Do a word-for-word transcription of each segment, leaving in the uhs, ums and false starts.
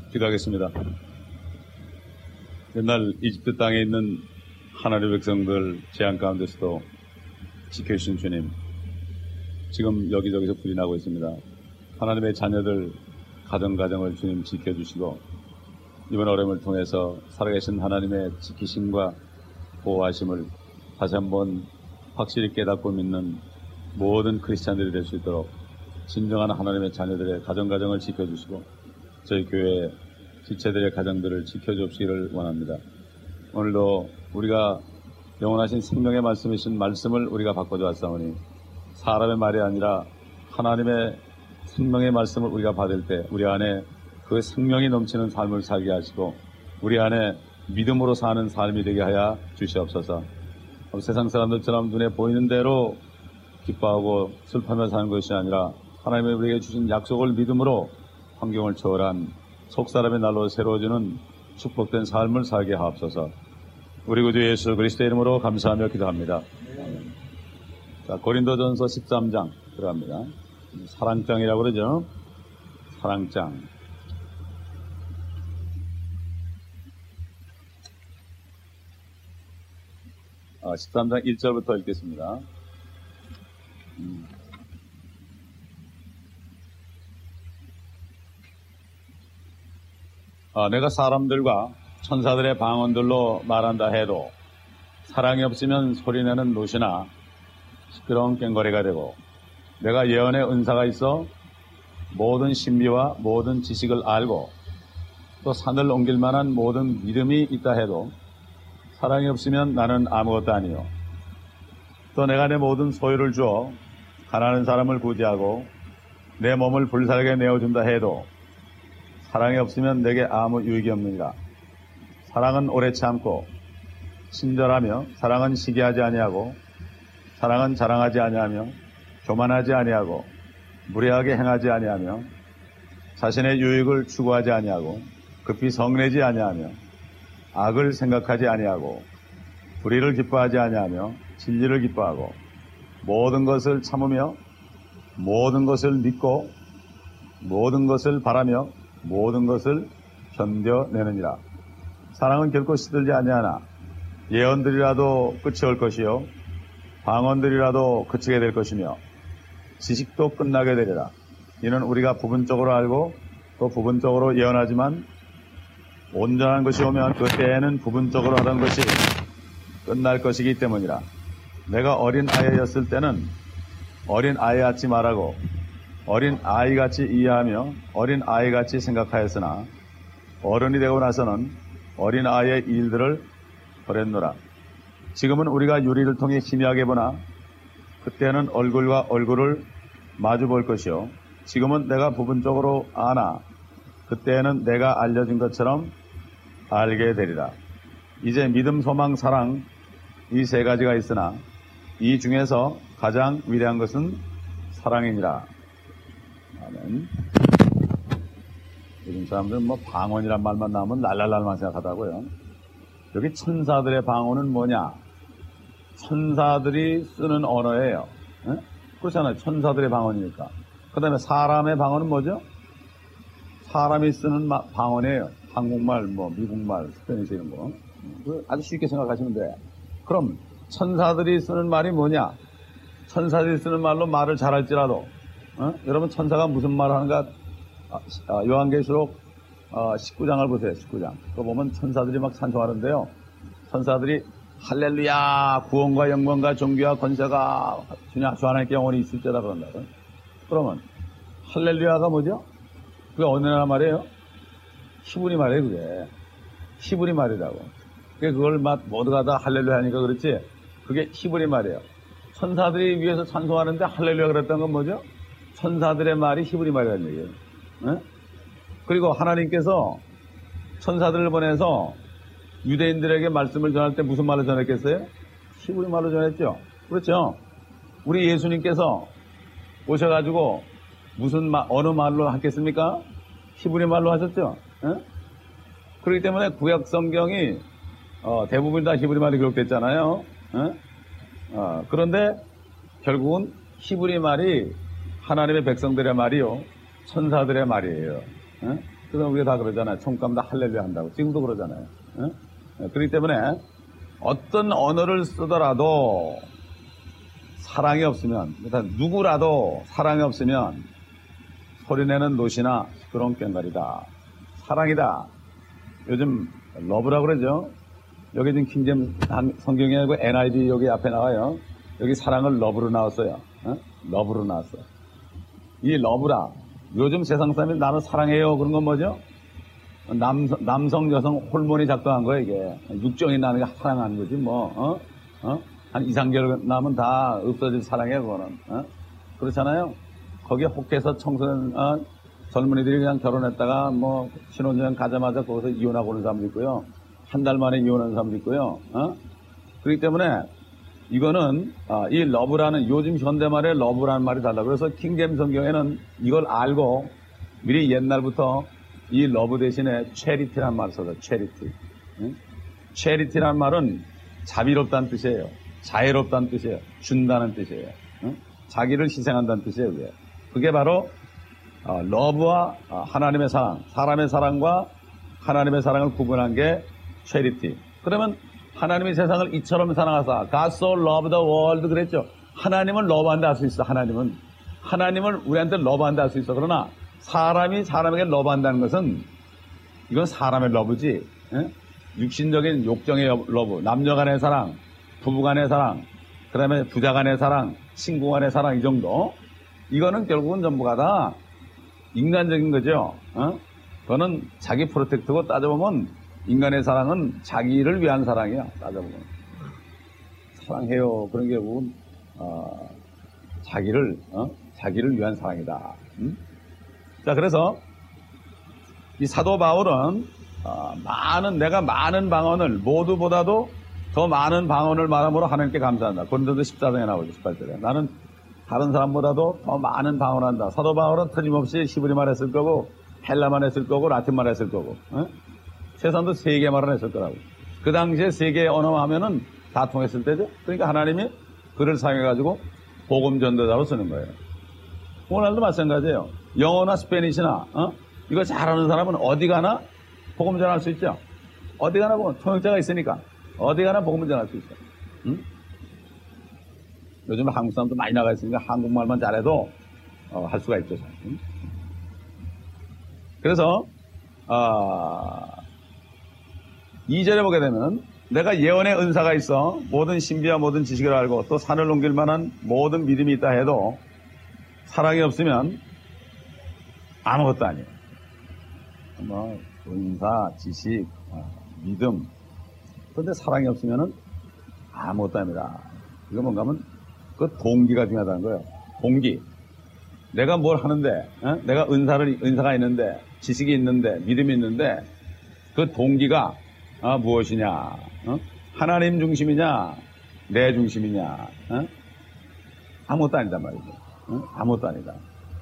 기도하겠습니다. 옛날 이집트 땅에 있는 하나님의 백성들 재앙 가운데서도 지켜주신 주님, 지금 여기저기서 불이 나고 있습니다. 하나님의 자녀들 가정가정을 주님 지켜주시고 이번 어려움을 통해서 살아계신 하나님의 지키심과 보호하심을 다시 한번 확실히 깨닫고 믿는 모든 크리스찬들이 될 수 있도록 진정한 하나님의 자녀들의 가정가정을 지켜주시고 저희 교회 지체들의 가정들을 지켜주시기를 원합니다. 오늘도 우리가 영원하신 생명의 말씀이신 말씀을 우리가 바꿔주었사오니 사람의 말이 아니라 하나님의 생명의 말씀을 우리가 받을 때 우리 안에 그 생명이 넘치는 삶을 살게 하시고 우리 안에 믿음으로 사는 삶이 되게 하여 주시옵소서. 세상 사람들처럼 눈에 보이는 대로 기뻐하고 슬퍼하며 사는 것이 아니라 하나님의 우리에게 주신 약속을 믿음으로 환경을 초월한 속사람의 날로 새로워지는 축복된 삶을 살게 하옵소서. 우리 구주 예수 그리스도의 이름으로 감사하며 기도합니다. 아멘. 자, 고린도전서 십삼 장 들어갑니다. 사랑장이라고 그러죠. 사랑장. 아, 십삼 장 일 절부터 읽겠습니다. 음. 아, 내가 사람들과 천사들의 방언들로 말한다 해도 사랑이 없으면 소리내는 노시나 시끄러운 꽹과리가 되고, 내가 예언의 은사가 있어 모든 신비와 모든 지식을 알고 또 산을 옮길 만한 모든 믿음이 있다 해도 사랑이 없으면 나는 아무것도 아니요. 또 내가 내 모든 소유를 주어 가난한 사람을 구제하고 내 몸을 불살게 내어준다 해도 사랑이 없으면 내게 아무 유익이 없느니라. 사랑은 오래 참고 친절하며, 사랑은 시기하지 아니하고, 사랑은 자랑하지 아니하며, 교만하지 아니하고, 무례하게 행하지 아니하며, 자신의 유익을 추구하지 아니하고, 급히 성내지 아니하며, 악을 생각하지 아니하고, 불의를 기뻐하지 아니하며, 진리를 기뻐하고, 모든 것을 참으며, 모든 것을 믿고, 모든 것을 바라며, 모든 것을 견뎌내느니라. 사랑은 결코 시들지 아니하나 예언들이라도 끝이 올 것이요 방언들이라도 그치게 될 것이며 지식도 끝나게 되리라. 이는 우리가 부분적으로 알고 또 부분적으로 예언하지만 온전한 것이 오면 그때에는 부분적으로 하던 것이 끝날 것이기 때문이라. 내가 어린 아이였을 때는 어린 아이같이 말하고 어린 아이같이 이해하며 어린 아이같이 생각하였으나 어른이 되고 나서는 어린 아이의 일들을 버렸노라. 지금은 우리가 유리를 통해 희미하게 보나 그때는 얼굴과 얼굴을 마주 볼 것이요 지금은 내가 부분적으로 아나 그때는 내가 알려진 것처럼 알게 되리라. 이제 믿음, 소망, 사랑 이 세 가지가 있으나 이 중에서 가장 위대한 것은 사랑이니라. 아멘. 요즘 사람들은 뭐 방언이란 말만 나오면 랄랄랄만 생각하다고요. 여기 천사들의 방언은 뭐냐? 천사들이 쓰는 언어예요. 에? 그렇잖아요. 천사들의 방언이니까. 그 다음에 사람의 방언은 뭐죠? 사람이 쓰는 마, 방언이에요. 한국말, 뭐 미국말, 스페니시 이런 거. 아주 쉽게 생각하시면 돼. 그럼 천사들이 쓰는 말이 뭐냐? 천사들이 쓰는 말로 말을 잘할지라도 어? 여러분 천사가 무슨 말을 하는가? 아, 요한계시록 어, 십구 장을 보세요. 십구 장. 그거 보면 천사들이 막 찬송하는데요. 천사들이 할렐루야 구원과 영광과 존귀와 권세가 주냐 주 하나님께 영원히 있을지어다 그런다. 그러면 할렐루야가 뭐죠? 그게 어느 나라 말이에요? 히브리 말이에요. 그게 히브리 말이라고. 그게 그걸 막 모두가 다 할렐루야 하니까 그렇지 그게 히브리 말이에요. 천사들이 위에서 찬송하는데 할렐루야 그랬던 건 뭐죠? 천사들의 말이 히브리 말이라는 얘기예요. 네? 그리고 하나님께서 천사들을 보내서 유대인들에게 말씀을 전할 때 무슨 말로 전했겠어요? 히브리 말로 전했죠. 그렇죠. 우리 예수님께서 오셔가지고 무슨 말, 어느 말로 하겠습니까? 히브리 말로 하셨죠. 네? 그렇기 때문에 구약 성경이 어, 대부분 다 히브리 말이 기록됐잖아요. 네? 어, 그런데 결국은 히브리 말이 하나님의 백성들의 말이요 천사들의 말이에요. 에? 그래서 우리가 다 그러잖아요. 총감 다 할렐루야 한다고. 지금도 그러잖아요. 어? 그렇기 때문에 어떤 언어를 쓰더라도 사랑이 없으면, 일단 누구라도 사랑이 없으면 소리내는 노시나 시끄러운 꽹과리다. 사랑이다. 요즘 러브라고 그러죠. 여기 지금 킹잼 성경이 아니고 엔아이브이 여기 앞에 나와요. 여기 사랑을 러브로 나왔어요. 어? 러브로 나왔어요. 이 러브라. 요즘 세상 사람이 나는 사랑해요. 그런 건 뭐죠? 남성, 남성, 여성 호르몬이 작동한 거예요, 이게. 육정이 나는 게 사랑하는 거지, 뭐, 어? 어? 한 이, 삼 개월 나면 다 없어질 사랑이에요, 그거는. 어? 그렇잖아요? 거기에 혹해서 청소년, 어? 젊은이들이 그냥 결혼했다가 뭐, 신혼여행 가자마자 거기서 이혼하고 오는 사람도 있고요. 한 달 만에 이혼하는 사람도 있고요. 어? 그렇기 때문에 이거는, 어, 이 러브라는, 요즘 현대말의 러브라는 말이 달라. 그래서 킹잼 성경에는 이걸 알고 미리 옛날부터 이 러브 대신에 체리티라는 말을 써요. 체리티. 응? 체리티라는 말은 자비롭다는 뜻이에요. 자애롭다는 뜻이에요. 준다는 뜻이에요. 응? 자기를 희생한다는 뜻이에요. 그게, 그게 바로 어, 러브와 어, 하나님의 사랑, 사람의 사랑과 하나님의 사랑을 구분한 게 체리티. 그러면 하나님이 세상을 이처럼 사랑하사 God so loved the world 그랬죠. 하나님은 러브한다 할 수 있어. 하나님은 하나님을 우리한테 러브한다 할 수 있어. 그러나 사람이 사람에게 러브한다는 것은 이건 사람의 러브지. 예? 육신적인 욕정의 러브, 남녀 간의 사랑, 부부 간의 사랑, 그 다음에 부자 간의 사랑, 친구 간의 사랑 이 정도. 이거는 결국은 전부가 다 인간적인 거죠. 어? 그거는 자기 프로텍트고 따져보면 인간의 사랑은 자기를 위한 사랑이야. 따져보면 사랑해요. 그런 게 결국은 어, 자기를 어? 자기를 위한 사랑이다. 음? 자, 그래서 이 사도 바울은 어, 많은 내가 많은 방언을 모두보다도 더 많은 방언을 말함으로 하나님께 감사한다. 고린도서 십사 장에 나오죠. 십팔 절에 나는 다른 사람보다도 더 많은 방언을 한다. 사도 바울은 틀림없이 히브리말 했을 거고 헬라말 했을 거고 라틴말 했을 거고 어? 세상도 세 개 말을 했을 거라고. 그 당시에 세 개의 언어만 하면은 다 통했을 때죠. 그러니까 하나님이 그를 사용해가지고 복음 전도자로 쓰는 거예요. 오늘도 마찬가지예요. 영어나 스페니시나 어? 이거 잘하는 사람은 어디 가나 복음 전할 수 있죠. 어디 가나 보면 통역자가 있으니까 어디 가나 복음 전할 수 있어요. 응? 요즘 한국 사람도 많이 나가 있으니까 한국말만 잘해도 어, 할 수가 있죠. 응? 그래서 어, 이 절에 보게 되면 내가 예언의 은사가 있어 모든 신비와 모든 지식을 알고 또 산을 옮길 만한 모든 믿음이 있다 해도 사랑이 없으면 아무것도 아니에요. 뭐 은사, 지식, 믿음. 그런데 사랑이 없으면 아무것도 아닙니다. 이거 뭔가 하면 그 동기가 중요하다는 거예요. 동기. 내가 뭘 하는데, 어? 내가 은사를 은사가 있는데, 지식이 있는데, 믿음이 있는데, 그 동기가 어, 무엇이냐? 어? 하나님 중심이냐? 내 중심이냐? 어? 아무것도 아니다 말이죠. 어? 아무것도 아니다.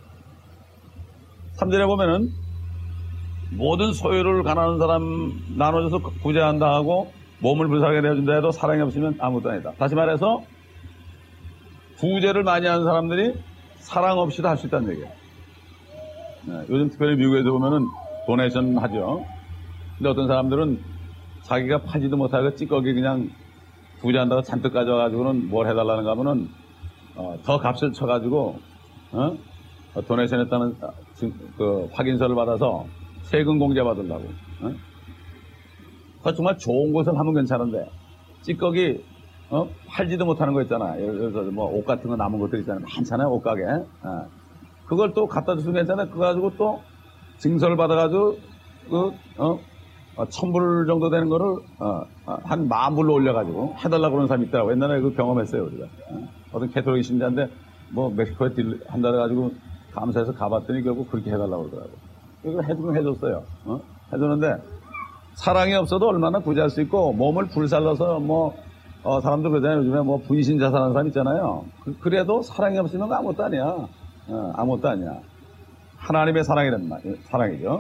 삼 절에 보면은 모든 소유를 가난한 사람 나눠줘서 구제한다 하고 몸을 불쌍하게 내어준다 해도 사랑이 없으면 아무것도 아니다. 다시 말해서 구제를 많이 하는 사람들이 사랑 없이도 할 수 있다는 얘기예요. 네, 요즘 특별히 미국에서 보면은 도네이션 하죠. 근데 어떤 사람들은 자기가 파지도 못하고 찌꺼기 그냥 구제한다고 잔뜩 가져와가지고는 뭘 해달라는가 하면은 어, 더 값을 쳐가지고 어? 도네이션 했다는 그 확인서를 받아서 세금 공제 받으려고. 어? 그 정말 좋은 곳을 하면 괜찮은데 찌꺼기 어? 팔지도 못하는 거 있잖아. 예를 들어서 뭐 옷 같은 거 남은 것들 있잖아요. 많잖아요. 옷가게. 어. 그걸 또 갖다 주시면 괜찮아요. 그거 가지고 또 증서를 받아가지고 그 어? 어, 천불 정도 되는 거를 어, 어, 한 만 불로 올려가지고 해달라고 그러는 사람이 있더라고. 옛날에 그 경험했어요. 우리가. 어? 어떤 캐톨릭 신자인데 뭐 멕시코에 딜 한다 해가지고 감사해서 가봤더니 결국 그렇게 해달라고 그러더라고. 이걸 해주긴 해줬어요. 어? 해줬는데 사랑이 없어도 얼마나 구제할 수 있고 몸을 불살라서 뭐 어, 사람들 그러잖아요. 요즘에 뭐 분신 자살하는 사람 있잖아요. 그, 래도 사랑이 없으면 아무것도 아니야. 어, 아무것도 아니야. 하나님의 사랑이란 말, 사랑이죠.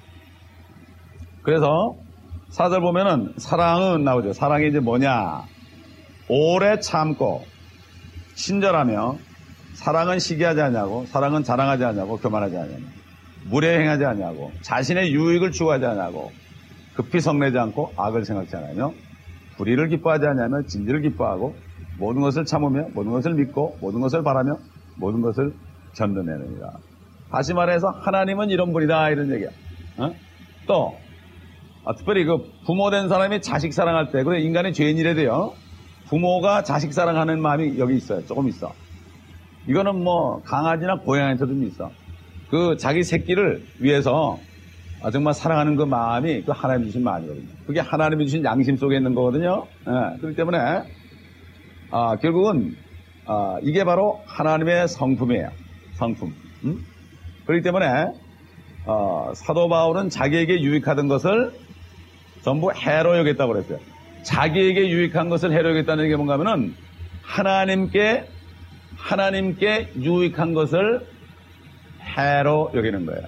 그래서 사 절 보면은 사랑은 나오죠. 사랑이 이제 뭐냐? 오래 참고 친절하며 사랑은 시기하지 않냐고, 사랑은 자랑하지 않냐고, 교만하지 않냐고. 무례행하지 않냐고, 자신의 유익을 추구하지 않냐고, 급히 성내지 않고 악을 생각지 않으며, 불의를 기뻐하지 않냐며 진리를 기뻐하고, 모든 것을 참으며 모든 것을 믿고 모든 것을 바라며 모든 것을 견뎌내느니라. 다시 말해서 하나님은 이런 분이다, 이런 얘기야. 어? 또 아, 특별히 그 부모된 사람이 자식 사랑할 때, 그래 인간의 죄인이래도요, 부모가 자식 사랑하는 마음이 여기 있어요. 조금 있어. 이거는 뭐 강아지나 고양이한테도 좀 있어. 그 자기 새끼를 위해서 아, 정말 사랑하는 그 마음이 그 하나님 주신 마음이거든요. 그게 하나님이 주신 양심 속에 있는 거거든요. 예, 그렇기 때문에 아, 결국은 아, 이게 바로 하나님의 성품이에요. 성품. 음? 그렇기 때문에 어, 사도 바울은 자기에게 유익하던 것을 전부 해로 여겼다고 그랬어요. 자기에게 유익한 것을 해로 여겼다는 게 뭔가 하면은 하나님께 하나님께 유익한 것을 해로 여기는 거예요.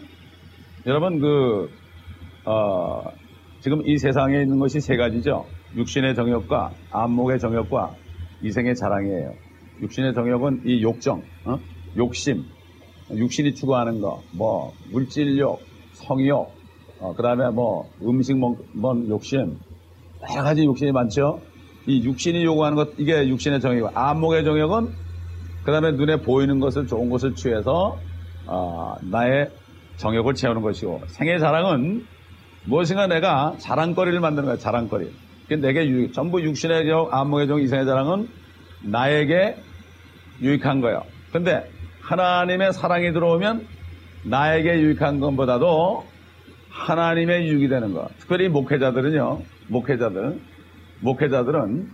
여러분 그 어, 지금 이 세상에 있는 것이 세 가지죠. 육신의 정욕과 안목의 정욕과 이생의 자랑이에요. 육신의 정욕은 이 욕정, 어? 욕심, 육신이 추구하는 거, 뭐 물질욕, 성욕, 어, 그 다음에 뭐 음식 먹는 욕심, 여러 가지 욕심이 많죠. 이 육신이 요구하는 것, 이게 육신의 정욕이고, 안목의 정욕은 그 다음에 눈에 보이는 것을, 좋은 것을 취해서 어, 나의 정욕을 채우는 것이고, 생의 자랑은 무엇인가 내가 자랑거리를 만드는 거야. 자랑거리. 내게 유익, 전부 육신의 정, 안목의 정, 이생의 자랑은 나에게 유익한 거예요. 근데 하나님의 사랑이 들어오면 나에게 유익한 것보다도 하나님의 유익이 되는 거. 특별히 목회자들은요, 목회자들, 목회자들은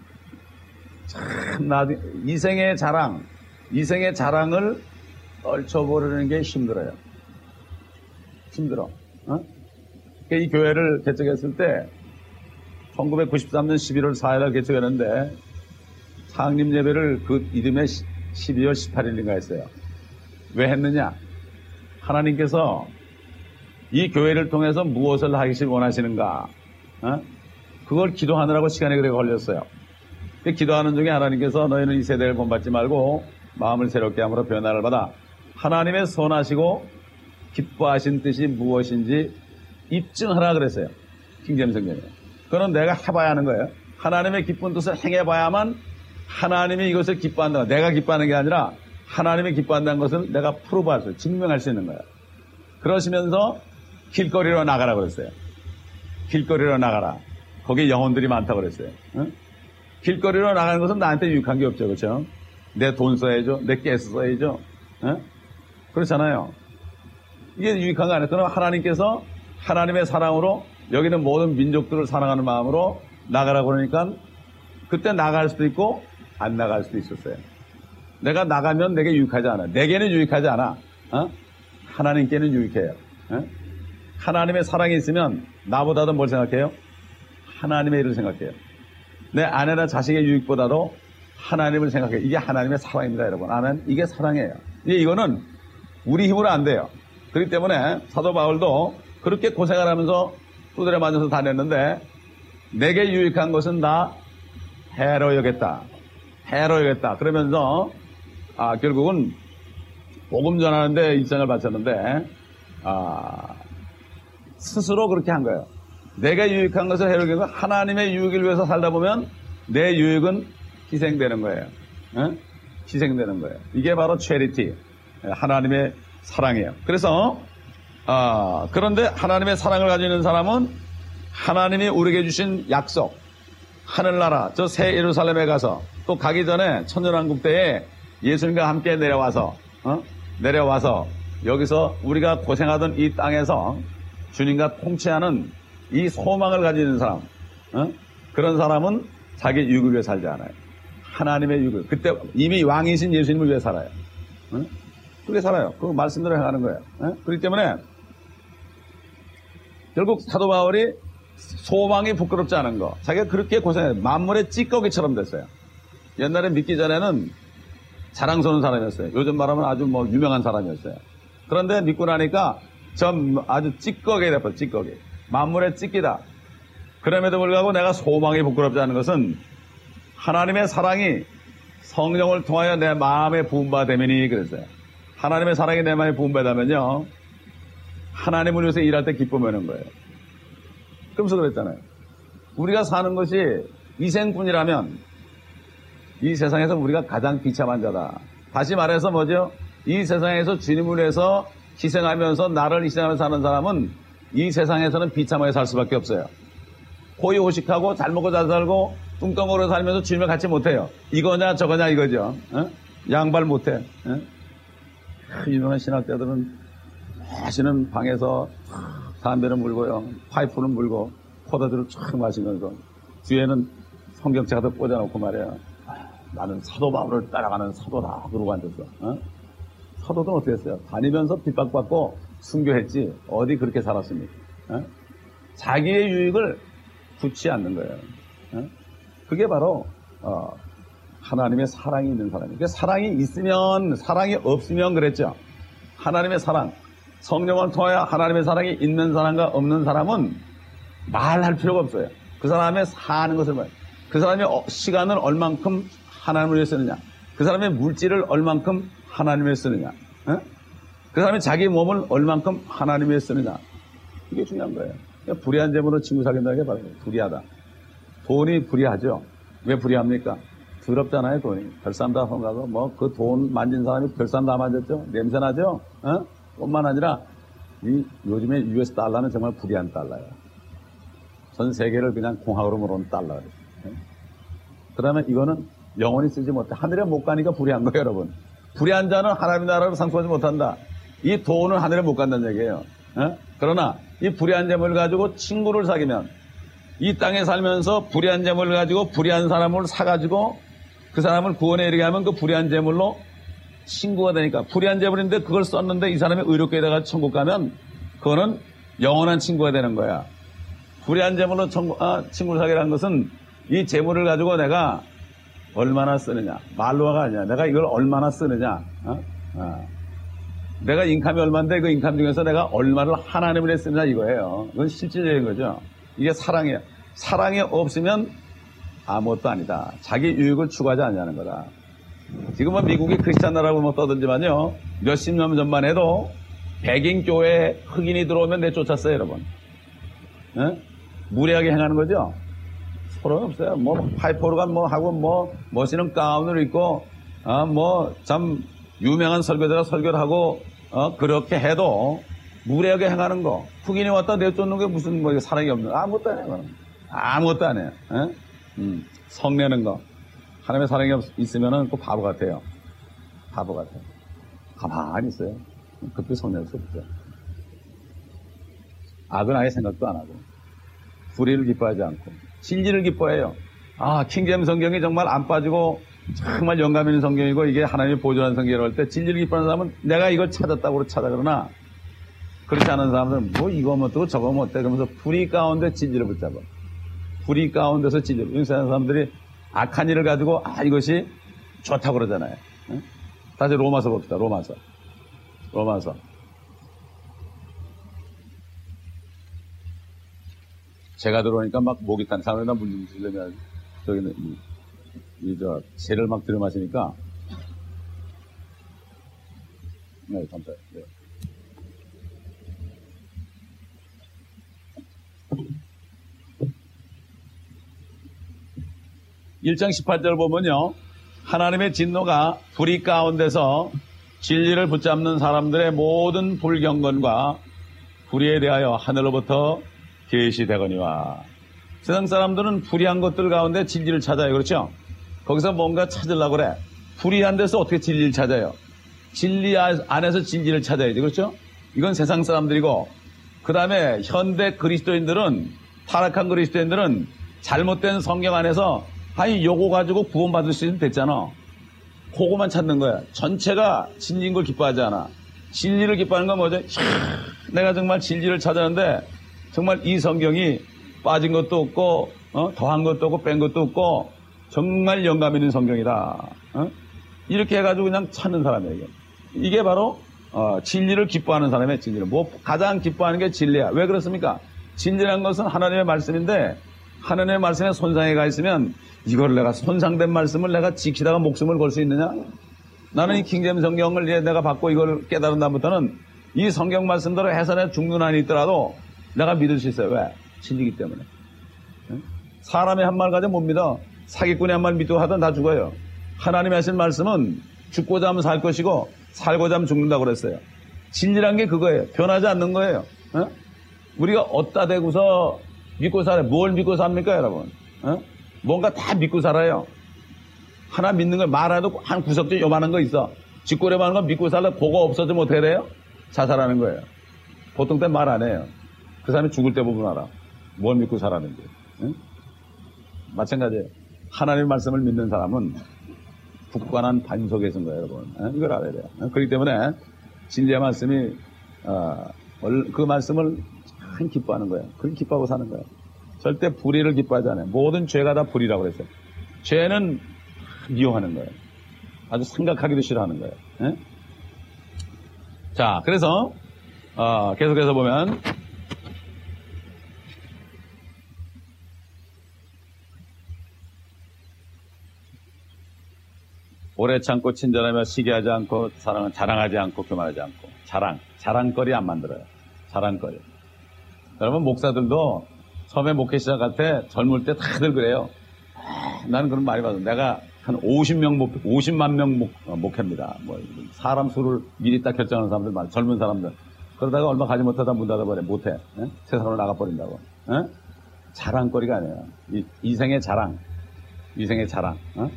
참, 나, 이생의 자랑, 이생의 자랑을 떨쳐버리는 게 힘들어요. 힘들어. 어? 이 교회를 개척했을 때 천구백구십삼 년 십일월 사일날 개척했는데 창립 예배를 그 이듬해 십이월 십팔일인가 했어요. 왜 했느냐? 하나님께서 이 교회를 통해서 무엇을 하기를 원하시는가? 어? 그걸 기도하느라고 시간이 그래 걸렸어요. 기도하는 중에 하나님께서 너희는 이 세대를 본받지 말고 마음을 새롭게 함으로 변화를 받아 하나님의 선하시고 기뻐하신 뜻이 무엇인지 입증하라 그랬어요. 킹제임스 성경에. 그거는 내가 해봐야 하는 거예요. 하나님의 기쁜 뜻을 행해봐야만 하나님이 이것을 기뻐한다. 내가 기뻐하는 게 아니라 하나님이 기뻐한다는 것을 내가 프로브할 수, 증명할 수 있는 거예요. 그러시면서 길거리로 나가라 그랬어요. 길거리로 나가라. 거기 영혼들이 많다고 그랬어요. 응? 길거리로 나가는 것은 나한테 유익한 게 없죠. 그렇죠? 내 돈 써야죠. 내 가스 써야죠. 응? 그렇잖아요. 이게 유익한 거 아니에요. 그럼 하나님께서 하나님의 사랑으로 여기는 모든 민족들을 사랑하는 마음으로 나가라고 그러니까 그때 나갈 수도 있고 안 나갈 수도 있었어요. 내가 나가면 내게 유익하지 않아. 내게는 유익하지 않아. 어? 하나님께는 유익해요. 어? 하나님의 사랑이 있으면 나보다도 뭘 생각해요? 하나님의 일을 생각해요. 내 아내나 자식의 유익보다도 하나님을 생각해요. 이게 하나님의 사랑입니다, 여러분. 아멘. 이게 사랑이에요. 이거는 우리 힘으로 안 돼요. 그렇기 때문에 사도 바울도 그렇게 고생을 하면서 두드려 맞아서 다녔는데 내게 유익한 것은 다 해로 여겼다. 해로 여겼다. 그러면서 아, 결국은 복음 전하는데 일생을 바쳤는데 아, 스스로 그렇게 한 거예요. 내가 유익한 것을 해로 여긴 건 하나님의 유익을 위해서 살다 보면 내 유익은 희생되는 거예요. 에? 희생되는 거예요. 이게 바로 체리티, 하나님의 사랑이에요. 그래서 아, 그런데 하나님의 사랑을 가지고 있는 사람은 하나님이 우리에게 주신 약속, 하늘나라, 저 새 예루살렘에 가서 또 가기 전에 천년왕국 때에 예수님과 함께 내려와서 어? 내려와서 여기서 우리가 고생하던 이 땅에서 주님과 통치하는 이 소망을 가지고 있는 사람, 어? 그런 사람은 자기 유익을 위해 살지 않아요. 하나님의 유익을. 그때 이미 왕이신 예수님을 위해 살아요. 어? 그렇게 살아요. 그 말씀대로 행하는 거예요. 어? 그렇기 때문에 결국 사도 바울이 소망이 부끄럽지 않은 거. 자기가 그렇게 고생해요. 만물의 찌꺼기처럼 됐어요. 옛날에 믿기 전에는 자랑스러운 사람이었어요. 요즘 말하면 아주 뭐 유명한 사람이었어요. 그런데 믿고 나니까 전 아주 찌꺼기 됐어요. 찌꺼기. 만물의 찌끼다. 그럼에도 불구하고 내가 소망이 부끄럽지 않은 것은 하나님의 사랑이 성령을 통하여 내 마음에 부음받으면이 그랬어요. 하나님의 사랑이 내 마음에 부음받으면요, 하나님을 위해서 일할 때 기쁨하는 거예요. 그러면서 그랬잖아요. 우리가 사는 것이 이생뿐이라면 이 세상에서 우리가 가장 비참한 자다. 다시 말해서 뭐죠? 이 세상에서 주님을 위해서 희생하면서 나를 희생하면서 사는 사람은 이 세상에서는 비참하게 살 수밖에 없어요. 호의호식하고 잘 먹고 잘 살고 뚱뚱으로 살면서 주님을 갖지 못해요. 이거냐 저거냐 이거죠. 어? 양발 못해. 어? 유명한 신학자들은 마시는 방에서 담배를 물고요. 파이프는 물고 포도주를 쫙 마시면서 뒤에는 성경책을 꽂아놓고 말이에요. 나는 사도 바울을 따라가는 사도다 그러고 앉았어. 어? 사도들은 어떻게 했어요? 다니면서 핍박받고 순교했지 어디 그렇게 살았습니까? 어? 자기의 유익을 굳지 않는 거예요. 어? 그게 바로 어, 하나님의 사랑이 있는 사람이에요. 그러니까 사랑이 있으면 사랑이 없으면 그랬죠. 하나님의 사랑 성령을 통하여 하나님의 사랑이 있는 사람과 없는 사람은 말할 필요가 없어요. 그 사람의 사는 것을 봐요. 그 사람의 시간을 얼만큼 하나님을 위해 쓰느냐, 그 사람의 물질을 얼만큼 하나님을 위해 쓰느냐, 어? 그 사람의 자기 몸을 얼만큼 하나님을 위해 쓰느냐, 이게 중요한 거예요. 그러니까 불의한 재물로 친구 사귄다는 게 바로 불의하다. 돈이 불의하죠. 왜 불의합니까? 더럽잖아요. 돈이 별쌈 다 성가고 뭐 그 돈 만진 사람이 별쌈 다 만졌죠. 냄새나죠. 어? 뿐만 아니라 이 요즘에 유에스 달러는 정말 불의한 달러예요. 전 세계를 그냥 공학으로 몰아온 달러예요. 그 다음에 이거는 영원히 쓰지 못해. 하늘에 못 가니까 불의한 거예요, 여러분. 불의한 자는 하나님의 나라를 상속하지 못한다. 이 돈은 하늘에 못 간다는 얘기예요. 어? 그러나 이 불의한 재물을 가지고 친구를 사귀면 이 땅에 살면서 불의한 재물을 가지고 불의한 사람을 사가지고 그 사람을 구원에 이르게 하면 그 불의한 재물로 친구가 되니까 불의한 재물인데 그걸 썼는데 이 사람이 의롭게 돼가 천국 가면 그거는 영원한 친구가 되는 거야. 불의한 재물로 청, 아, 친구를 사귀라는 것은 이 재물을 가지고 내가 얼마나 쓰느냐. 말로가 아니야. 내가 이걸 얼마나 쓰느냐. 어? 어. 내가 인감이 얼마인데 그 인감 중에서 내가 얼마를 하나님을 위해 쓰느냐 이거예요. 이건 실질적인 거죠. 이게 사랑이에요. 사랑이 없으면 아무것도 아니다. 자기 유익을 추구하지 않냐는 거다. 지금은 미국이 크리스찬 나라고 뭐 떠들지만요. 몇십 년 전만 해도 백인 교회에 흑인이 들어오면 내쫓았어요, 여러분. 에? 무례하게 행하는 거죠. 소용 없어요. 뭐 파이프로간 뭐 하고 뭐 멋있는 가운을 입고 어, 뭐 참 유명한 설교자가 설교를 하고 어, 그렇게 해도 무례하게 행하는 거. 흑인이 왔다 내쫓는 게 무슨 뭐 사랑이 없는 아무것도 안 해요. 아무것도 안 해요. 에? 음, 성내는 거. 하나님의 사랑이 있으면은 꼭 바보 같아요. 바보 같아요. 가만히 있어요. 그렇게 성낼 수 없죠. 악은 아예 생각도 안 하고 불의를 기뻐하지 않고 진리를 기뻐해요. 아, 킹제임 성경이 정말 안 빠지고 정말 영감 있는 성경이고 이게 하나님이 보존한 성경이라고 할 때 진리를 기뻐하는 사람은 내가 이걸 찾았다고 찾아 그러나 그렇지 않은 사람들은 뭐 이거 뭐 어떻고 저거 뭐 어때 그러면서 불의 가운데 진리를 붙잡아. 불의 가운데서 진리를. 인생하는 사람들이 악한 일을 가지고 아 이것이 좋다고 그러잖아요. 응? 다시 로마서 봅시다. 로마서. 로마서. 제가 들어오니까 막 목이 탄 사람이나 물좀 주려면 저기는 이, 이 저 새를 막 들여 마시니까 네 감사해요. 네. 일 장 십팔 절 보면요. 하나님의 진노가 불의 가운데서 진리를 붙잡는 사람들의 모든 불경건과 불의에 대하여 하늘로부터 계시되거니와. 세상 사람들은 불의한 것들 가운데 진리를 찾아요. 그렇죠? 거기서 뭔가 찾으려고 그래. 불의한 데서 어떻게 진리를 찾아요? 진리 안에서 진리를 찾아야지. 그렇죠? 이건 세상 사람들이고 그 다음에 현대 그리스도인들은 타락한 그리스도인들은 잘못된 성경 안에서 아니 요거 가지고 구원받을 수 있으면 됐잖아. 그거만 찾는 거야. 전체가 진리인 걸 기뻐하지 않아. 진리를 기뻐하는 건 뭐죠? 내가 정말 진리를 찾았는데 정말 이 성경이 빠진 것도 없고 어? 더한 것도 없고 뺀 것도 없고 정말 영감 있는 성경이다. 어? 이렇게 해가지고 그냥 찾는 사람이에요. 이게 바로 어, 진리를 기뻐하는 사람의 진리를. 뭐 가장 기뻐하는 게 진리야. 왜 그렇습니까? 진리라는 것은 하나님의 말씀인데 하나님의 말씀에 손상이 가 있으면 이걸 내가 손상된 말씀을 내가 지키다가 목숨을 걸 수 있느냐? 나는 이 킹제임 성경을 내가 받고 이걸 깨달은 다음부터는 이 성경 말씀대로 해서 내가 죽는 한이 있더라도 내가 믿을 수 있어요. 왜? 진리기 때문에. 사람의 한 말 가지고 못 믿어. 사기꾼의 한 말 믿고 하던 다 죽어요. 하나님이 하신 말씀은 죽고자 하면 살 것이고 살고자 하면 죽는다고 그랬어요. 진리란 게 그거예요. 변하지 않는 거예요. 어? 우리가 어디다 대고서 믿고 살아요. 뭘 믿고 삽니까, 여러분? 어? 뭔가 다 믿고 살아요. 하나 믿는 걸 말해도 한 구석지 요만한 거 있어. 쥐꼬리만한 거 믿고 살아. 그거 없어지면 어떻게 돼요? 자살하는 거예요. 보통 때 말 안 해요. 그 사람이 죽을 때 보면 알아. 뭘 믿고 살았는지. 응? 마찬가지예요. 하나님의 말씀을 믿는 사람은 굳건한 반석에 선 거예요, 여러분. 응? 이걸 알아야 돼요. 응? 그렇기 때문에 진리의 말씀이 어, 그 말씀을 참 기뻐하는 거예요. 그걸 기뻐하고 사는 거예요. 절대 불의를 기뻐하지 않아요. 모든 죄가 다 불의라고 그랬어요. 죄는 미워하는 거예요. 아주 생각하기도 싫어하는 거예요. 응? 자, 그래서 어, 계속해서 보면 오래 참고 친절하며 시기하지 않고 사랑은 자랑하지 않고 교만하지 않고 자랑, 자랑거리 안 만들어요. 자랑거리. 여러분 목사들도 처음에 목회 시작할 때 젊을 때 다들 그래요. 아, 나는 그런 말이 맞아. 내가 한 오십 명 목, 오십만 명 목, 어, 목회입니다. 뭐 사람 수를 미리 딱 결정하는 사람들 많아. 젊은 사람들. 그러다가 얼마 가지 못하다 문 닫아버려. 못해. 에? 세상으로 나가버린다고. 에? 자랑거리가 아니에요. 이, 이생의 자랑. 이생의 자랑. 어?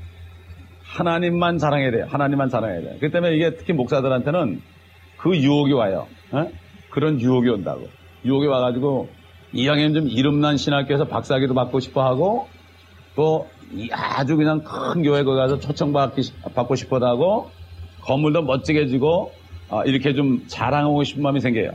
하나님만 자랑해야 돼요. 하나님만 자랑해야 돼요. 그렇기 때문에 이게 특히 목사들한테는 그 유혹이 와요. 에? 그런 유혹이 온다고. 유혹이 와가지고 이왕이면 좀 이름난 신학교에서 박사학위도 받고 싶어 하고 또 아주 그냥 큰 교회 거기 가서 초청받기, 받고 싶어도 하고 건물도 멋지게 지고 어, 이렇게 좀 자랑하고 싶은 마음이 생겨요.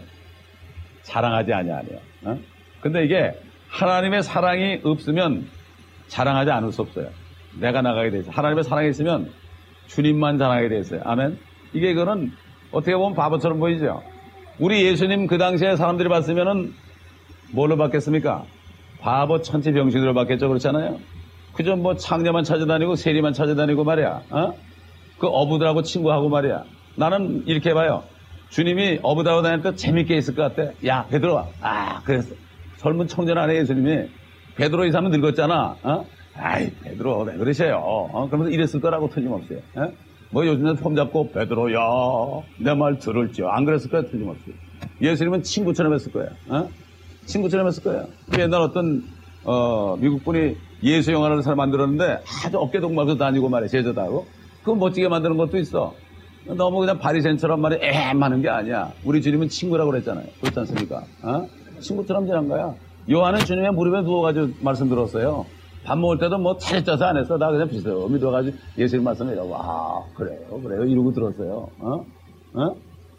자랑하지 아니하네요. 어? 근데 이게 하나님의 사랑이 없으면 자랑하지 않을 수 없어요. 내가 나가게 돼 있어요. 하나님의 사랑이 있으면 주님만 자랑하게 돼 있어요. 아멘. 이게 그거는 어떻게 보면 바보처럼 보이죠. 우리 예수님 그 당시에 사람들이 봤으면은 뭘로 봤겠습니까? 바보 천치 병신으로 봤겠죠. 그렇잖아요. 그저 뭐 창녀만 찾아다니고 세리만 찾아다니고 말이야. 어? 그 어부들하고 친구하고 말이야. 나는 이렇게 봐요. 주님이 어부들하고 다닐 때 재밌게 있을 것 같아. 야 베드로와. 아 그랬어. 젊은 청년 안에 예수님이 베드로 이 사람은 늙었잖아. 어? 아이 베드로 왜 그러세요? 어? 그러면서 이랬을 거라고 틀림없어요. 어? 뭐 요즘에 폼 잡고 베드로야 내 말 들을지요. 안 그랬을 거야 틀림없어요. 예수님은 친구처럼 했을 거예요. 어? 친구처럼 했을 거예요. 옛날 어떤 어, 미국 분이 예수 영화를 잘 만들었는데 아주 어깨 동무하면서 다니고 말이야. 제자도 하고. 그거 멋지게 만드는 것도 있어. 너무 그냥 바리새인처럼 말이야. 에헴 하는 게 아니야. 우리 주님은 친구라고 그랬잖아요. 그렇지 않습니까? 어? 친구처럼 지난 거야. 요한은 주님의 무릎에 누워가지고 말씀 들었어요. 밥 먹을 때도 뭐 차례짜서 안 했어. 나 그냥 비슷해요. 믿어가지고 예수님 말씀을 이러고 아 그래요 그래요 이러고 들었어요. 어? 어?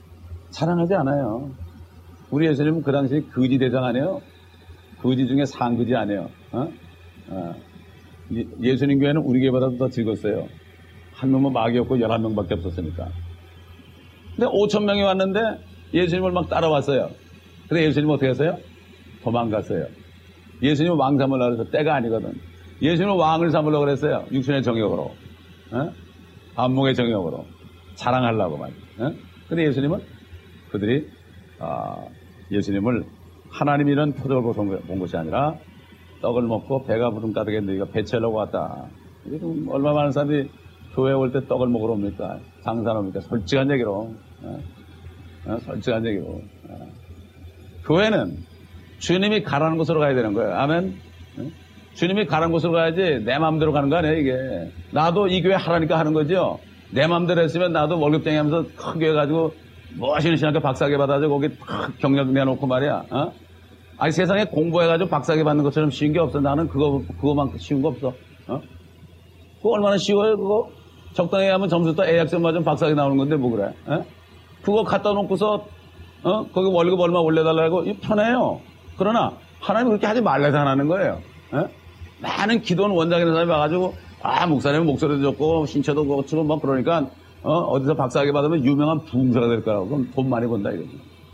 자랑하지 않아요. 우리 예수님은 그 당시 거지 대장 아니에요? 거지 중에 상거지 아니에요? 어? 어. 예수님 교회는 우리 교회보다도 더 즐거웠어요. 한 놈은 마귀였고 열한 명밖에 없었으니까. 근데 오천 명이 왔는데 예수님을 막 따라왔어요. 근데 예수님은 어떻게 했어요? 도망갔어요. 예수님은 왕 삼으려고 해서 때가 아니거든. 예수님은 왕을 삼으려고 그랬어요. 육신의 정욕으로. 어? 안목의 정욕으로. 자랑하려고 말이에요. 어? 근데 예수님은 그들이 아, 예수님을 하나님이 이런 표적을 본 것이 아니라 떡을 먹고 배가 부름 가득해 너희가 배 채우려고 왔다. 이게 좀 얼마 많은 사람들이 교회에 올 때 떡을 먹으러 옵니까? 장사를 옵니까? 솔직한 얘기로. 어? 어? 솔직한 얘기로. 어. 교회는 주님이 가라는 곳으로 가야 되는 거예요. 아멘? 어? 주님이 가라는 곳으로 가야지 내 마음대로 가는 거 아니에요, 이게. 나도 이 교회 하라니까 하는 거죠. 내 마음대로 했으면 나도 월급쟁이 하면서 큰 교회 가지고 멋있는 신학교 박사학위 받아가지고 거기 경력 내놓고 말이야. 어? 아니 세상에 공부해가지고 박사학위 받는 것처럼 쉬운 게 없어. 나는 그거 그거만큼 쉬운 거 없어. 어? 그거 얼마나 쉬워요 그거? 적당히 하면 점수 또 A학점 맞으면 박사학위 나오는 건데 뭐 그래? 어? 그거 갖다 놓고서 어? 거기 월급 얼마 올려달라고 이거 편해요. 그러나 하나님 그렇게 하지 말라서 하는 거예요. 어? 많은 기도원 원장이라는 사람이 와가지고 아 목사님은 목소리도 좋고 신체도 고치고 뭐 그러니까 어? 어디서 박사학위 받으면 유명한 부흥사가 될 거라고. 그럼 돈 많이 번다 이거지.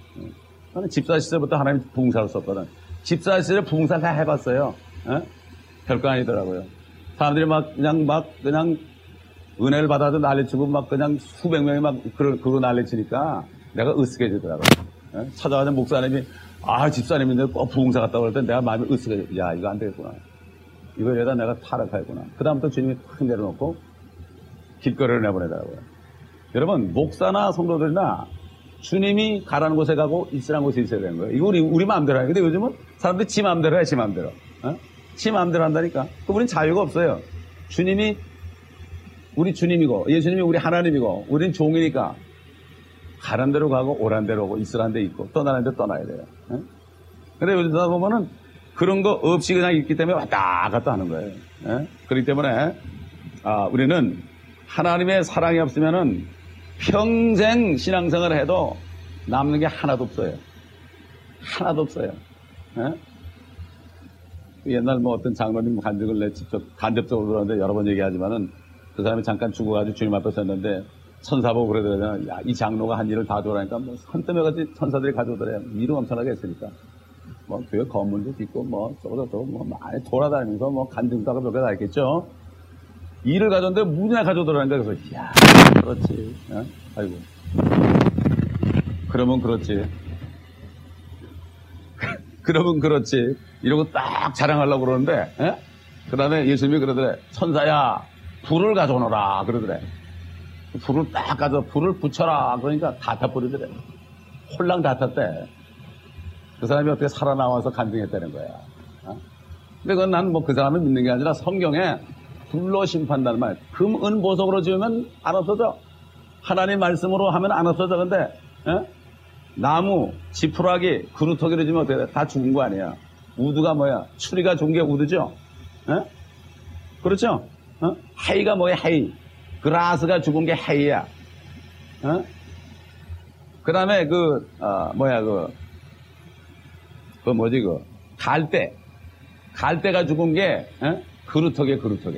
나는 집사 시절부터 하나님 부흥사를 썼거든. 집사 시절에 부흥사 다 해봤어요. 어? 별거 아니더라고요. 사람들이 막 그냥 막 그냥 은혜를 받아도 난리치고 막 그냥 수백 명이 막 그러, 그러고 난리치니까 내가 으스개지더라고요. 예? 찾아가서 목사님이, 아, 집사님인데 꼭 부흥사 갔다고 그럴 때 내가 마음이 으스개져. 야, 이거 안 되겠구나. 이거 여기다 내가 타락하겠구나. 그다음부터 주님이 탁 내려놓고 길거리를 내보내더라고요. 여러분, 목사나 성도들이나 주님이 가라는 곳에 가고 있으라는 곳에 있어야 되는 거예요. 이거 우리, 우리 마음대로 해요. 근데 요즘은 사람들이 지 마음대로 해, 지 마음대로. 어? 지 마음대로 한다니까. 그 우린 자유가 없어요. 주님이 우리 주님이고, 예수님이 우리 하나님이고, 우린 종이니까 가란 대로 가고, 오란 대로 오고, 있으란 데 있고, 떠나는 데 떠나야 돼요. 어? 근데 요즘 다 보면은 그런 거 없이 그냥 있기 때문에 왔다 갔다 하는 거예요. 어? 그렇기 때문에, 아, 우리는 하나님의 사랑이 없으면은 평생 신앙생활을 해도 남는 게 하나도 없어요. 하나도 없어요. 에? 옛날 뭐 어떤 장로님 간증을 내 직접 간접적으로 들었는데 여러 번 얘기하지만은 그 사람이 잠깐 죽어가지고 주님 앞에 섰는데 천사 보고 그러더라고요. 야, 이 장로가 한 일을 다 도라니까 뭐 산더미 같이 천사들이 가져오더래요. 일을 엄청나게 했으니까. 뭐 교회 건물도 짓고 뭐 저거 저거 뭐 많이 돌아다니면서 뭐 간증도 하고 몇 개 다 했겠죠. 일을 가져오는데 무지나 가져오더라니까. 그래서 이야, 그렇지. 어? 아이고. 그러면 그렇지. 그러면 그렇지. 이러고 딱 자랑하려고 그러는데, 그 다음에 예수님이 그러더래. 천사야, 불을 가져오너라. 그러더래. 불을 딱 가져, 불을 붙여라. 그러니까 다 타버리더래. 홀랑 다 탔대. 그 사람이 어떻게 살아나와서 간증했다는 거야. 어? 근데 그건 난 뭐 그 사람을 믿는 게 아니라 성경에 불로 심판다는 말. 금, 은, 보석으로 지으면 안 없어져. 하나님 말씀으로 하면 안 없어져. 근데, 에? 나무, 지푸라기, 그루터기로 지으면 어떻게 돼? 다 죽은 거 아니야. 우드가 뭐야? 추리가 좋은 게 우드죠? 에? 그렇죠? 어? 하이가 뭐야, 하이. 그라스가 죽은 게 하이야. 어? 그 다음에 그, 어, 뭐야, 그, 그 뭐지, 그, 갈대. 갈대가 죽은 게, 에? 그루터기에 그루터기.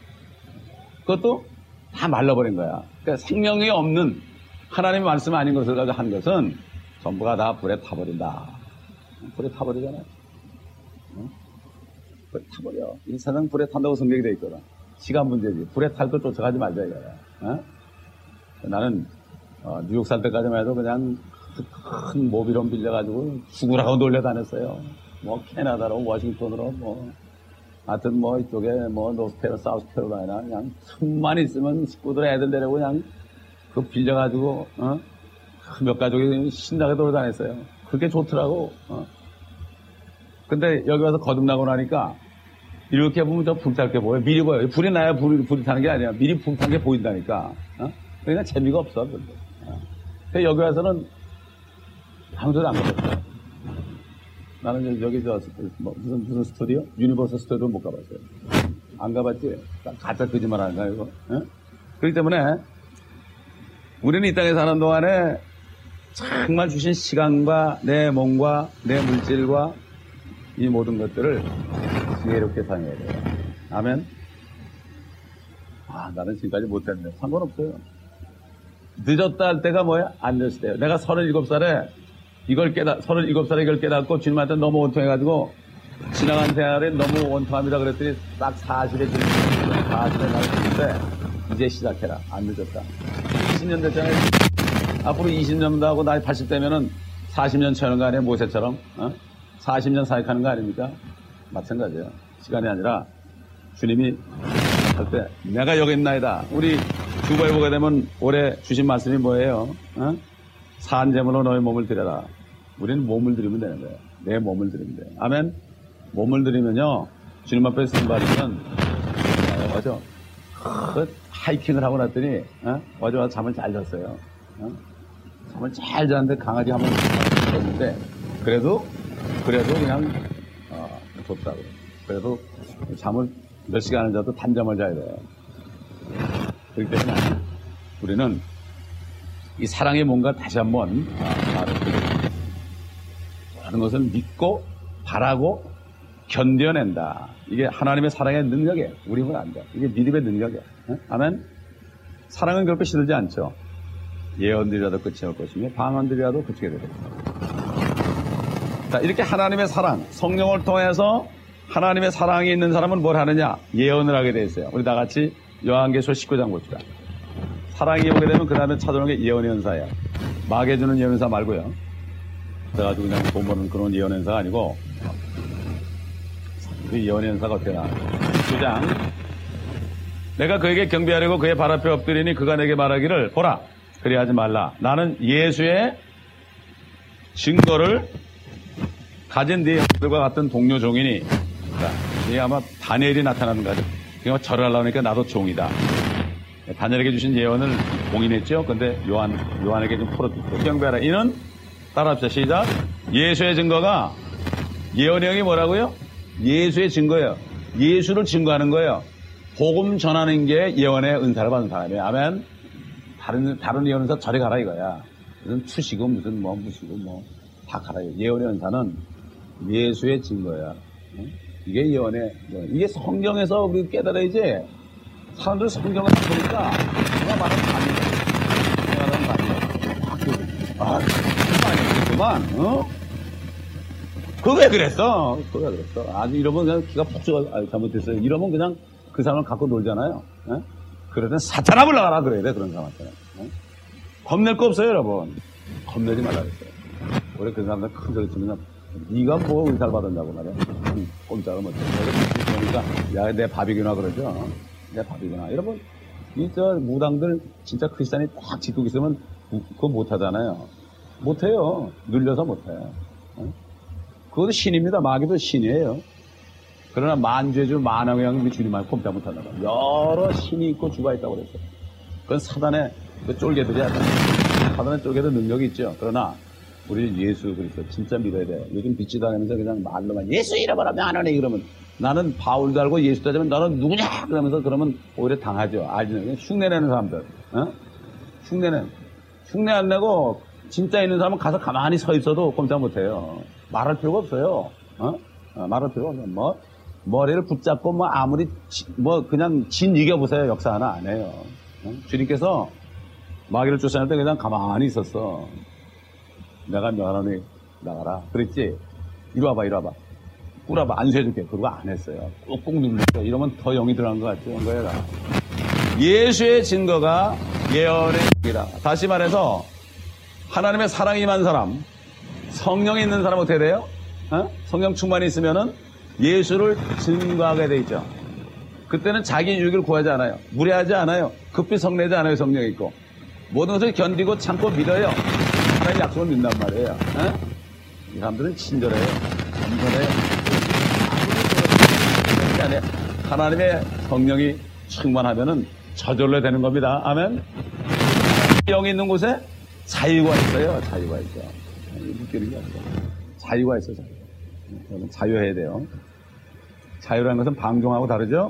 그것도 다 말라버린 거야. 그러니까 생명이 없는 하나님의 말씀 아닌 것을 가지고 한 것은 전부가 다 불에 타버린다. 불에 타버리잖아요. 어? 불에 타버려. 이 세상 불에 탄다고 성경이 돼 있거든. 시간 문제지. 불에 탈 걸 쫓아가지 말자 이거야. 어? 나는 어, 뉴욕 살 때까지만 해도 그냥 큰 모비론 빌려가지고 죽으라고 놀려다녔어요. 뭐 캐나다로 워싱턴으로 뭐 하여튼 뭐 이쪽에 뭐 노스캐롤 사우스캐롤라이나 그냥 틈만 있으면 식구들 애들 데리고 그냥 그 빌려가지고 어? 몇 가족이 신나게 돌아다녔어요. 그게 좋더라고. 어? 근데 여기 와서 거듭나고 나니까 이렇게 보면 저 불탈 게 보여. 미리 보여. 불이 나야 불이, 불이 타는 게 아니야. 미리 불 탄 게 보인다니까. 어? 그러니까 재미가 없어. 근데. 어? 근데 여기 와서는 아무도 안 가봤어요. 나는 여기 저 뭐, 무슨 무슨 스튜디오? 유니버설 스튜디오 못 가봤어요. 안 가봤지? 가짜 거짓말 하는 거야 이거. 어? 그렇기 때문에 우리는 이 땅에 사는 동안에 정말 주신 시간과 내 몸과 내 물질과 이 모든 것들을 지혜롭게 사용해야 돼요. 아멘. 아, 나는 지금까지 못했네. 상관없어요. 늦었다 할 때가 뭐야? 안 늦을 때요. 내가 서른일곱 살에 이걸 깨닫, 서른일곱 살에 이걸 깨닫고 주님한테 너무 원통해가지고 지나간 생활에 너무 원통합니다 그랬더니 딱 사십에 주님, 사십에 나왔는데 이제 시작해라. 안 늦었다. 이십 년 됐잖아요. 앞으로 이십 년도 하고 나이 팔십 되면은 사십 년 채우는 거 아니에요? 모세처럼. 어? 사십 년 사역하는 거 아닙니까? 마찬가지예요. 시간이 아니라 주님이 할 때 내가 여기 있나이다. 우리 주보에 보게 되면 올해 주신 말씀이 뭐예요? 어? 산재물로 너의 몸을 드려라. 우리는 몸을 드리면 되는 거예요. 내 몸을 드리면 돼요. 아멘. 몸을 드리면요. 주님 앞에 선발이면 어, 어제 그 하이킹을 하고 났더니 어? 어제 와서 잠을 잘 잤어요. 어? 잠을 잘 잤는데 강아지 한번 잤는데 그래도 그래도 그냥 어, 좋다고. 그래도 잠을 몇 시간을 자도 단잠을 자야 돼요. 그렇기 때문에 우리는 이 사랑의 뭔가 다시 한번 하는 것을 믿고 바라고 견뎌낸다. 이게 하나님의 사랑의 능력이에요. 우리는 안 돼. 이게 믿음의 능력이에요. 아멘. 사랑은 결코 시들지 않죠. 예언들이라도 끝이 올 것이며 방언들이라도 그치게 되겠다. 자, 이렇게 하나님의 사랑, 성령을 통해서 하나님의 사랑이 있는 사람은 뭘 하느냐? 예언을 하게 돼 있어요. 우리 다 같이 요한계시록 십구 장 봅시다. 사랑이 오게 되면 그 다음에 찾아오는 게 예언의 은사예요. 마귀 주는 예언의 은사 말고요. 그래가지고 그냥 돈 버는 그런 예언의 은사가 아니고, 그 예언의 은사가 어떻게 나와요? 두 장. 내가 그에게 경배하려고 그의 발 앞에 엎드리니 그가 내게 말하기를 보라 그리하지 말라. 나는 예수의 증거를 가진 네 형들과 같은 동료 종이니. 자, 이게 아마 다니엘이 나타나는 거죠. 그러니까 절을 하려고 하니까 나도 종이다. 다니엘에게 주신 예언을 공인했죠. 근데 요한, 요한에게 좀 풀어주고 경배하라. 이는 따라합시다. 시작. 예수의 증거가 예언의 영이 뭐라고요? 예수의 증거예요. 예수를 증거하는 거예요. 복음 전하는 게 예언의 은사를 받은 사람이에요. 아멘. 다른, 다른 예언 은사 저리 가라 이거야. 무슨 투시고 무슨 뭐 무시고 뭐 다 가라. 예언의 은사는 예수의 증거야. 이게 예언의, 이게 성경에서 우리 깨달아야지. 사람들 성경을 보니까 내가 말하는 거 아니야. 내가 말하는 거 아니야. 아, 그만 아니겠구만. 어? 그거 왜 그랬어? 그거 왜 그랬어? 아주 이러면 그냥 기가 푹 쏘가, 아, 잘못됐어요. 이러면 그냥 그 사람을 갖고 놀잖아요. 어? 그럴 땐 사탄아 불러가라 그래야 돼, 그런 사람한테는. 어? 겁낼 거 없어요, 여러분. 겁내지 말라 그랬어요. 우리 그 사람들 큰 소리 치면, 네가 뭐 의사를 받았냐고 말이야. 꼼짝을 못해. 그러니까, 야, 내 밥이구나 그러죠. 내 밥이구나. 여러분, 이, 저, 무당들, 진짜 크리스찬이 딱 짓고 있으면, 그거 못하잖아요. 못해요. 눌려서 못해요. 어? 그것도 신입니다. 마귀도 신이에요. 그러나 만죄주, 만왕의 주님만 꼼짝 못한다고. 여러 신이 있고 주가 있다고 그랬어요. 그건 사단의 그 쫄개들이 아니라 사단의 쫄개들 능력이 있죠. 그러나 우리 예수 그리스도 진짜 믿어야 돼. 요즘 빛이 다니면서 그냥 말로만 예수 이름으로 안 하네 그러면 나는 바울도 알고 예수도 알지만 너는 누구냐 그러면서 그러면 오히려 당하죠. 알지는 흉내내는 사람들. 어? 흉내는 흉내 안 내고 진짜 있는 사람은 가서 가만히 서 있어도 꼼짝 못해요. 말할 필요가 없어요. 어? 어, 말할 필요가 없어요. 뭐 머리를 붙잡고 뭐 아무리 지, 뭐 그냥 진 이겨보세요. 역사 하나 안 해요. 어? 주님께서 마귀를 쫓아낼 때 그냥 가만히 있었어. 내가 너하니 나가라. 그랬지? 이리 와봐, 이리 와봐. 꾸라봐, 안수해줄게. 그러고 안 했어요. 꾹꾹 눌렀어. 이러면 더 영이 들어간 것 같죠? 이거야. 예수의 증거가 예언의 증거이다. 다시 말해서 하나님의 사랑이 임한 사람, 성령이 있는 사람 어떻게 돼요? 어? 성령 충만이 있으면은 예수를 증거하게 돼 있죠. 그때는 자기 유익을 구하지 않아요. 무례하지 않아요. 급히 성내지 않아요. 성령이 있고. 모든 것을 견디고 참고 믿어요. 하나님의 약속을 믿는단 말이에요. 어? 이 사람들은 친절해요. 겸손해요. 하나님의 성령이 충만하면은 저절로 되는 겁니다. 아멘. 영이 있는 곳에 자유가 있어요. 자유가 있어. 느끼는 게 아니라 자유가 있어. 자유. 여러분 자유해야 돼요. 자유라는 것은 방종하고 다르죠.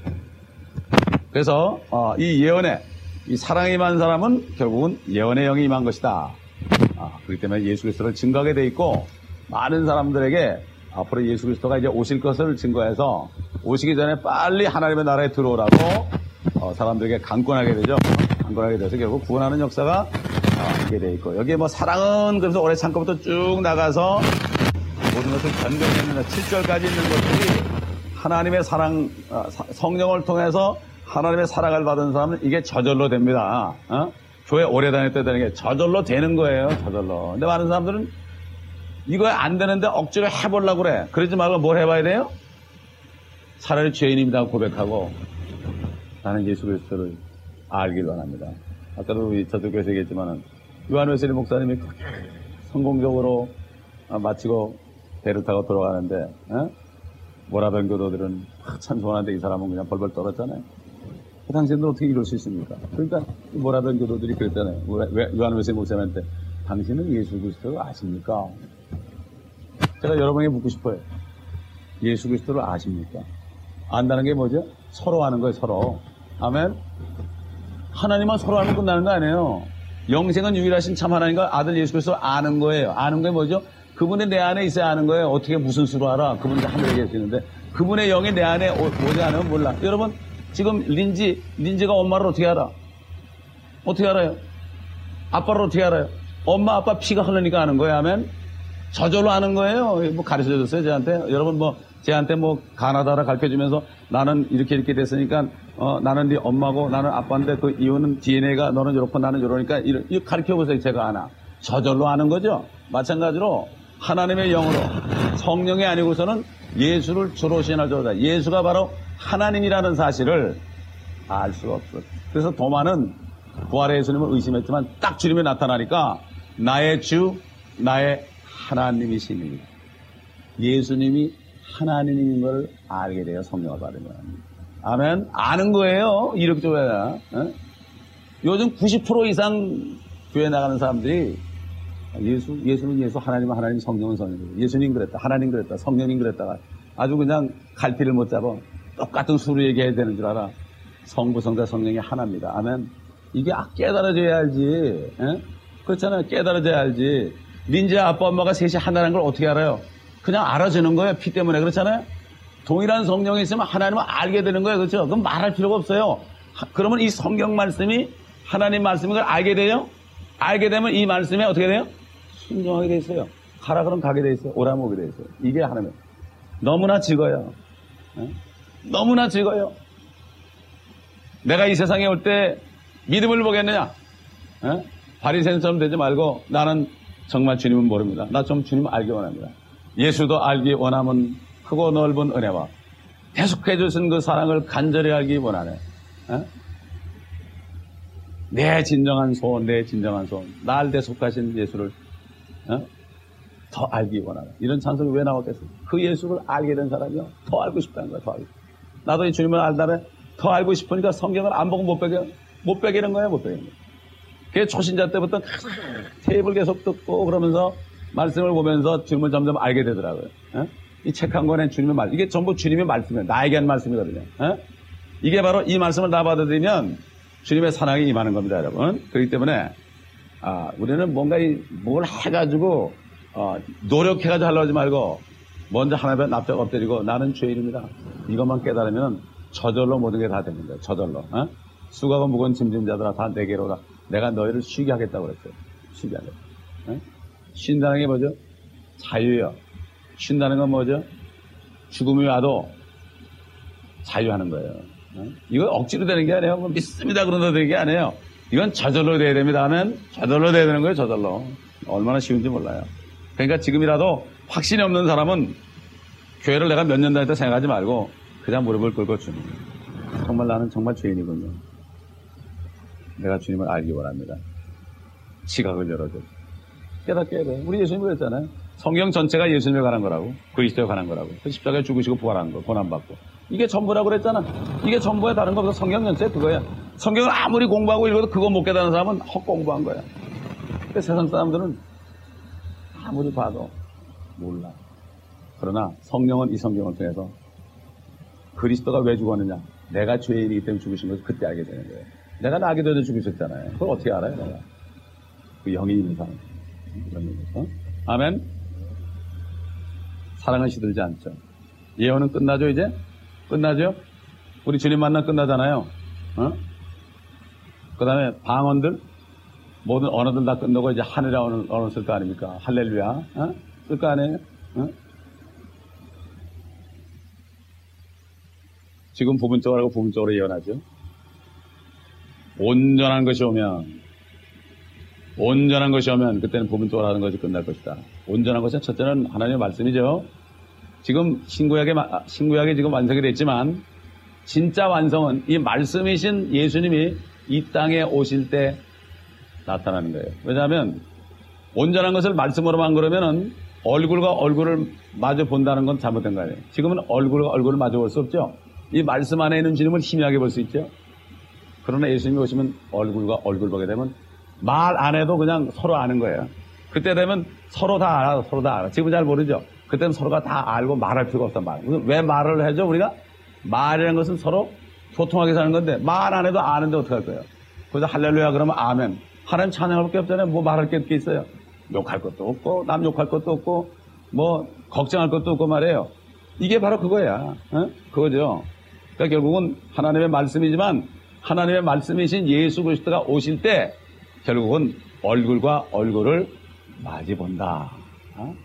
그래서 어, 이 예언에 이 사랑이 임한 사람은 결국은 예언의 영이 임한 것이다. 아, 그렇기 때문에 예수 그리스도를 증거하게 돼 있고 많은 사람들에게 앞으로 예수 그리스도가 이제 오실 것을 증거해서 오시기 전에 빨리 하나님의 나라에 들어오라고 어, 사람들에게 강권하게 되죠. 강권하게 돼서 결국 구원하는 역사가 어, 있게 돼 있고 여기에 뭐 사랑은 그래서 올해 창고부터 쭉 나가서 모든 것을 견뎌내는 칠 절까지 있는 것들이 하나님의 사랑, 어, 성령을 통해서 하나님의 사랑을 받은 사람은 이게 저절로 됩니다. 어? 교회 오래 다닐 때 되는 게 저절로 되는 거예요. 저절로. 근데 많은 사람들은 이거 안 되는데 억지로 해보려고 그래. 그러지 말고 뭘 해봐야 돼요? 차라리 죄인입니다 고백하고 나는 예수 그리스도를 알길 원합니다. 아까도 우리 저도 교회에서 얘기했지만은 요한 웨슬리 목사님이 성공적으로 마치고 배를 타고 돌아가는데 어? 모라벤 교도들은 참 좋아하는데 이 사람은 그냥 벌벌 떨었잖아요. 그 당신들 어떻게 이럴 수 있습니까? 그러니까 모라벤 교도들이 그랬잖아요. 요한 웨슬리 목사님한테 당신은 예수 그리스도를 아십니까? 제가 여러분에게 묻고 싶어요. 예수 그리스도를 아십니까? 안다는 게 뭐죠? 서로 아는 거예요. 서로. 아멘. 하나님만 서로 알면 끝나는 거 아니에요. 영생은 유일하신 참 하나님과 아들 예수 그리스도를 아는 거예요. 아는 게 뭐죠? 그분이 내 안에 있어야 아는 거예요. 어떻게 무슨 수로 알아? 그분이 하늘에 계시는데 그분의 영이 내 안에 오지 않으면 몰라. 여러분 지금 린지 린지가 엄마를 어떻게 알아? 어떻게 알아요? 아빠를 어떻게 알아요? 엄마 아빠 피가 흐르니까 아는 거예요. 아멘. 저절로 아는 거예요. 뭐 가르쳐 줬어요, 저한테. 여러분 뭐, 쟤한테 뭐, 가나다라 가르쳐 주면서 나는 이렇게 이렇게 됐으니까, 어, 나는 네 엄마고 나는 아빠인데 그 이유는 디엔에이가 너는 이렇고 나는 이러니까 이런, 이거 가르쳐 보세요. 제가 아나. 저절로 아는 거죠. 마찬가지로 하나님의 영으로 성령이 아니고서는 예수를 주로 신하자다. 예수가 바로 하나님이라는 사실을 알 수가 없어요. 그래서 도마는 부활의 예수님을 의심했지만 딱 주님이 나타나니까 나의 주, 나의 하나님이십니다. 예수님이 하나님인 걸 알게 돼요. 성령을 받으면. 아멘. 아는 거예요. 이렇게 줘야. 요즘 구십 퍼센트 이상 교회 나가는 사람들이 예수, 예수는 예수, 하나님은 하나님, 성령은 성령. 예수님 그랬다, 하나님 그랬다, 성령님 그랬다가 아주 그냥 갈피를 못 잡아. 똑같은 수로 얘기해야 되는 줄 알아. 성부, 성자, 성령이 하나입니다. 아멘. 이게 깨달아져야 알지. 에? 그렇잖아요. 깨달아져야 알지. 민재 아빠, 엄마가 셋이 하나라는 걸 어떻게 알아요? 그냥 알아주는 거예요. 피 때문에. 그렇잖아요. 동일한 성령이 있으면 하나님을 알게 되는 거예요. 그렇죠? 그럼 말할 필요가 없어요. 하, 그러면 이 성경 말씀이 하나님 말씀인 걸 알게 돼요? 알게 되면 이 말씀에 어떻게 돼요? 순종하게 돼 있어요. 가라 그러면 가게 돼 있어요. 오라면 오게 돼 있어요. 이게 하나님. 너무나 즐거워요. 에? 너무나 즐거워요. 내가 이 세상에 올 때 믿음을 보겠느냐? 에? 바리새인처럼 되지 말고 나는 정말 주님은 모릅니다. 나 좀 주님 알기 원합니다. 예수도 알기 원하면 크고 넓은 은혜와 계속해 주신 그 사랑을 간절히 알기 원하네. 에? 내 진정한 소원, 내 진정한 소원, 날 대속하신 예수를 에? 더 알기 원하네. 이런 찬송이 왜 나왔겠어요? 그 예수를 알게 된 사람이요. 더 알고 싶다는 거야. 더 알고. 나도 이 주님을 알다면 더 알고 싶으니까 성경을 안 보고 못 배겨, 못 배기는 거예요. 못 배기는 거예요. 그게 초신자 때부터 테이블 계속 듣고 그러면서 말씀을 보면서 주님을 점점 알게 되더라고요. 이 책 한 권에 주님의 말, 이게 전부 주님의 말씀이에요. 나에게 한 말씀이거든요. 에? 이게 바로 이 말씀을 다 받아들이면 주님의 사랑이 임하는 겁니다, 여러분. 그렇기 때문에 아, 우리는 뭔가 이, 뭘 해가지고 어, 노력해가지고 하려고 하지 말고 먼저 하나님의 납작 엎드리고 나는 죄인입니다. 이것만 깨달으면 저절로 모든 게 다 됩니다. 저절로. 어? 수고하고 무거운 짐진 자들아 다 내게로 오라. 내가 너희를 쉬게 하겠다고 그랬어요. 쉬게 하겠다. 어? 쉰다는 게 뭐죠? 자유예요. 쉰다는 건 뭐죠? 죽음이 와도 자유하는 거예요. 어? 이거 억지로 되는 게 아니에요. 뭐 믿습니다 그런다 되는 게 아니에요. 이건 저절로 돼야 됩니다. 하면 저절로 돼야 되는 거예요. 저절로. 얼마나 쉬운지 몰라요. 그러니까 지금이라도 확신이 없는 사람은 교회를 내가 몇 년 다녔다 생각하지 말고 그냥 무릎을 꿇고 주님, 정말 나는 정말 죄인이군요. 내가 주님을 알기 원합니다. 지각을 열어줘. 깨닫게 해야 돼. 우리 예수님이 그랬잖아요. 성경 전체가 예수님에 관한 거라고. 그리스도에 관한 거라고. 그 십자가에 죽으시고 부활한 거, 고난받고. 이게 전부라고 그랬잖아. 이게 전부야. 다른 거 없어. 성경 전체 그거야. 성경을 아무리 공부하고 읽어도 그거 못 깨닫는 사람은 헛공부한 거야. 근데 세상 사람들은 아무리 봐도 몰라. 그러나 성령은 이 성경을 통해서 그리스도가 왜 죽었느냐? 내가 죄인이기 때문에 죽으신 것을 그때 알게 되는 거예요. 내가 나게 되어 죽으셨잖아요. 그걸 어떻게 알아요, 내가? 그 영이 있는 사람. 영이 있는 사람. 아멘. 사랑은 시들지 않죠. 예언은 끝나죠, 이제? 끝나죠? 우리 주님 만나 끝나잖아요. 어? 그 다음에 방언들, 모든 언어들 다 끝나고 이제 하늘의 언어, 언어 쓸 거 아닙니까? 할렐루야. 어? 쓸 거 아니에요? 어? 지금 부분적으로 하고 부분적으로 예언하죠. 온전한 것이 오면, 온전한 것이 오면 그때는 부분적으로 하는 것이 끝날 것이다. 온전한 것은 첫째는 하나님의 말씀이죠. 지금 신구약에, 신구약에 지금 완성이 됐지만 진짜 완성은 이 말씀이신 예수님이 이 땅에 오실 때 나타나는 거예요. 왜냐하면 온전한 것을 말씀으로만 그러면은 얼굴과 얼굴을 마주 본다는 건 잘못된 거 아니에요. 지금은 얼굴과 얼굴을 마주 볼 수 없죠. 이 말씀 안에 있는 주님을 희미하게 볼 수 있죠. 그러나 예수님이 오시면 얼굴과 얼굴 보게 되면 말 안 해도 그냥 서로 아는 거예요. 그때 되면 서로 다 알아, 서로 다 알아. 지금 잘 모르죠. 그때는 서로가 다 알고 말할 필요가 없단 말이에요. 왜 말을 해죠, 우리가? 말이라는 것은 서로 소통하게 사는 건데 말 안 해도 아는데 어떡할 거예요? 그래서 할렐루야 그러면 아멘. 하나님 찬양할 게 없잖아요. 뭐 말할 게 있어요? 욕할 것도 없고 남 욕할 것도 없고 뭐 걱정할 것도 없고 말이에요. 이게 바로 그거야. 어? 그거죠. 그러니까 결국은 하나님의 말씀이지만 하나님의 말씀이신 예수 그리스도가 오실 때 결국은 얼굴과 얼굴을 마주 본다. 어?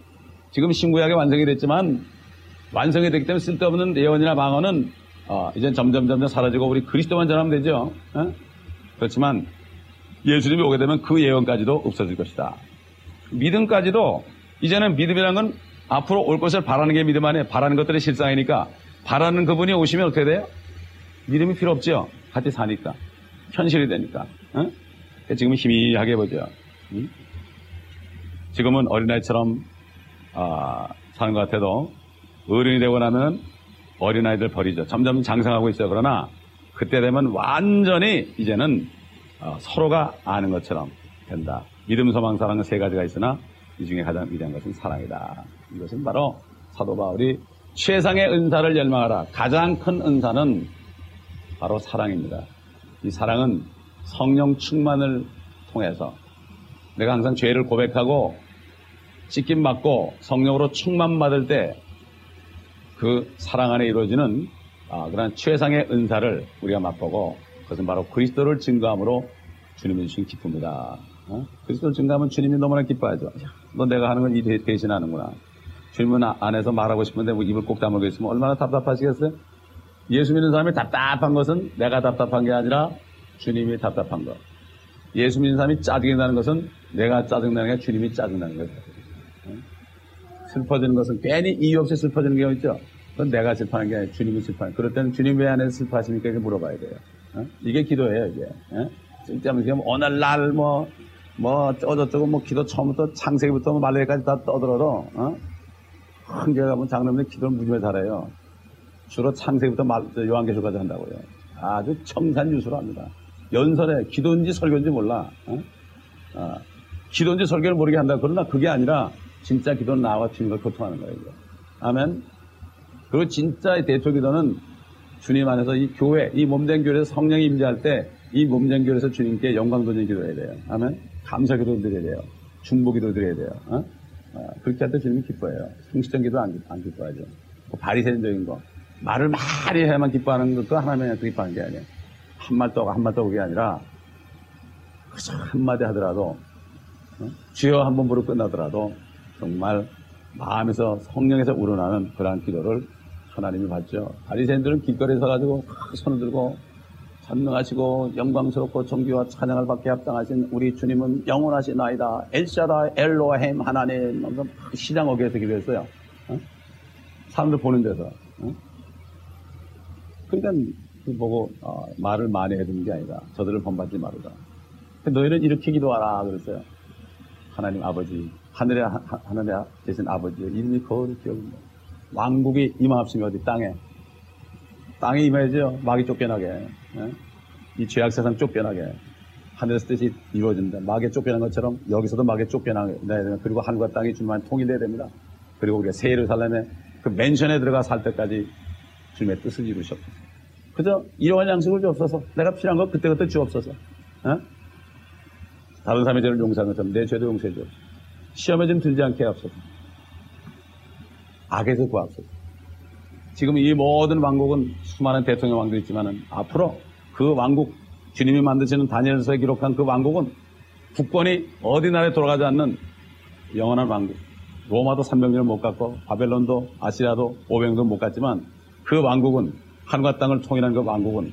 지금 신구약이 완성이 됐지만 완성이 됐기 때문에 쓸데없는 예언이나 방언은 어, 이제 점점 점점 사라지고 우리 그리스도만 전하면 되죠. 어? 그렇지만 예수님이 오게 되면 그 예언까지도 없어질 것이다. 믿음까지도 이제는 믿음이라는 건 앞으로 올 것을 바라는 게 믿음 아니에요. 바라는 것들이 실상이니까 바라는 그분이 오시면 어떻게 돼요? 믿음이 필요 없죠. 같이 사니까. 현실이 되니까. 어? 지금은 희미하게 보죠. 응? 지금은 어린아이처럼 아, 사는 것 같아도 어른이 되고 나면 어린아이들 버리죠. 점점 장성하고 있어요. 그러나 그때 되면 완전히 이제는 어, 서로가 아는 것처럼 된다. 믿음, 소망, 사랑은 세 가지가 있으나 이 중에 가장 위대한 것은 사랑이다. 이것은 바로 사도 바울이 최상의 은사를 열망하라. 가장 큰 은사는 바로 사랑입니다. 이 사랑은 성령 충만을 통해서 내가 항상 죄를 고백하고 찢김 받고 성령으로 충만받을 때 그 사랑 안에 이루어지는 아, 그런 최상의 은사를 우리가 맛보고 그것은 바로 그리스도를 증거함으로 주님이 주신 기쁨이다. 어? 그리스도를 증거하면 주님이 너무나 기뻐하죠. 야, 너 내가 하는 건 이 대신하는구나. 주님은 안에서 말하고 싶은데 뭐 입을 꼭 다물고 있으면 얼마나 답답하시겠어요? 예수 믿는 사람이 답답한 것은 내가 답답한 게 아니라 주님이 답답한 것. 예수 믿는 사람이 짜증이 나는 것은 내가 짜증나는 게 주님이 짜증나는 거예요. 슬퍼지는 것은 괜히 이유 없이 슬퍼지는 경우 있죠. 그건 내가 슬퍼하는 게 아니라 주님이 슬퍼하는 거예요. 그럴 때는 주님 왜 안에서 슬퍼하십니까? 이렇게 물어봐야 돼요. 어? 이게 기도예요, 이게. 어? 쓸데없는 게 오늘 날 뭐, 뭐, 어쩌고 뭐 기도 처음부터 창세기부터 뭐 말레이까지 다 떠들어도, 어? 한개 가면 장로님들 기도를 무지하게 잘해요. 주로 창세기부터 말, 요한계시록까지 한다고요. 아주 청산유수로 합니다. 연설에 기도인지 설교인지 몰라. 어? 어, 기도인지 설교를 모르게 한다. 그러나 그게 아니라 진짜 기도는 나와 주님과 교통하는 거예요. 이게. 아멘. 그리고 진짜의 대표 기도는 주님 안에서 이 교회, 이 몸된 교회에서 성령이 임재할 때 이 몸된 교회에서 주님께 영광 돌리는 기도해야 돼요. 아멘. 감사 기도 드려야 돼요. 중보 기도 드려야 돼요. 어? 어, 그렇게 할 때 주님이 기뻐해요. 형식적 기도 안, 안 기뻐하죠. 뭐 바리새인적인 거. 말을 많이 해야만 기뻐하는 것도 하나님의 기뻐하는 게 아니에요. 한말 떠고 한말 떠고 그게 아니라 그저 한마디 하더라도 어? 주여 한 번 부르고 끝나더라도 정말 마음에서 성령에서 우러나는 그러한 기도를 하나님이 받죠. 바리새인들은 길거리에 서가지고 손을 들고 전능하시고 영광스럽고 존귀와 찬양을 받게 합당하신 우리 주님은 영원하시나이다. 엘샤다 엘로햄 하나님. 시장 어귀에서 기도했어요. 어? 사람들 보는 데서. 어? 그러니까 그 보고 어, 말을 많이 해주는 게 아니라 저들을 본받지 마르다. 너희는 이렇게 기도하라 그랬어요. 하나님 아버지, 하늘에 하, 하늘에 계신 아버지 이름이 거룩히 여깁니다. 왕국이 임하옵시며 어디 땅에 땅에 임해야죠. 마귀 쫓겨나게. 예? 이 죄악 세상 쫓겨나게. 하늘에서 뜻이 이루어진다. 마귀에 쫓겨난 것처럼 여기서도 마귀에 쫓겨나야 됩니다. 그리고 하늘과 땅이 주님만 통일돼야 됩니다. 그리고 우리가 새 예루살렘에 그 맨션에 들어가 살 때까지 주님의 뜻을 이루셨습니다. 그저 이러한 양식을 주옵소서. 내가 필요한 거 그때그때 주옵소서. 어? 다른 사람의 죄를 용서하는 것처럼 내 죄도 용서해 주옵소서. 시험에 좀 들지 않게 하옵소서. 악에서 구하옵소서. 지금 이 모든 왕국은 수많은 대통령 왕도 있지만은 앞으로 그 왕국, 주님이 만드시는 다니엘서에 기록한 그 왕국은 국권이 어디 나라에 돌아가지 않는 영원한 왕국. 로마도 삼백 년을 못 갔고 바벨론도 아시아도 오백 년도 못 갔지만 그 왕국은 하늘과 땅을 통일한 그 왕국은